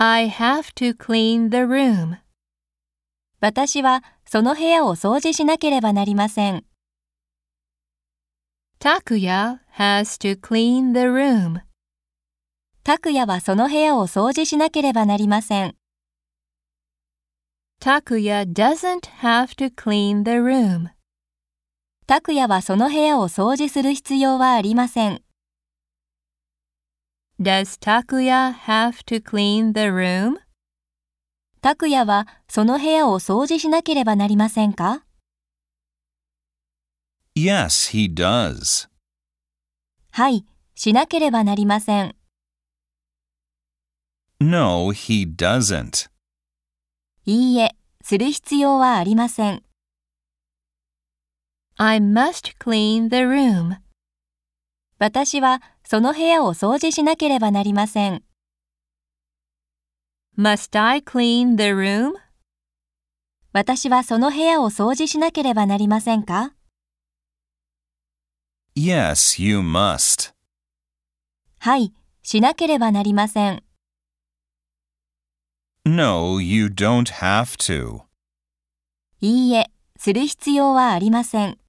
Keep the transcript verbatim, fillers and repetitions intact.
I have to clean the room. 私はその部屋を掃除しなければなりません。 Takuya has to clean the room. 拓也はその部屋を掃除しなければなりません。 Takuya doesn't have to clean the room. 拓也はその部屋を掃除する必要はありません。 Does Takuya have to clean the room? 拓也はその部屋を掃除しなければなりませんか？ Yes, he does. はい、しなければなりません。 No, he doesn't. いいえ、する必要はありません。 I must clean the room. 私はその部屋を掃除しなければなりません。 Must I clean the room? 私はその部屋を掃除しなければなりませんか？ Yes, you must. はい、しなければなりません。 No, you don't have to. いいえ、する必要はありません。